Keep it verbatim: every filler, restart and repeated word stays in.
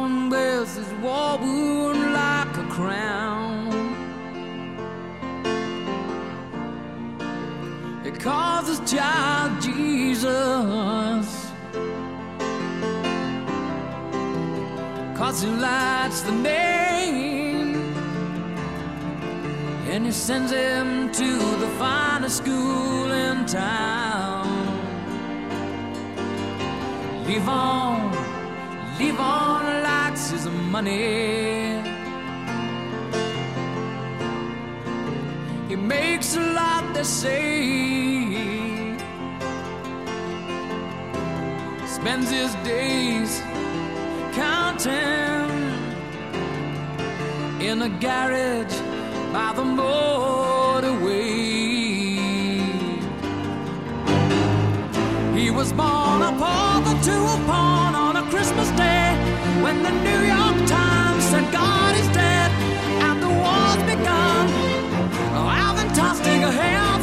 born with his war wound like a crown. He calls his child Jesus, 'cause he likes the name, and he sends him to the finest school in town. Live on, live on likes his money. He makes a lot, they say. Spends his days counting in a garage by the motorway. He was born a pauper to a pawn on a Christmas day, when the New York Times said God is dead and the war's begun. Oh, Alvin tossed a hell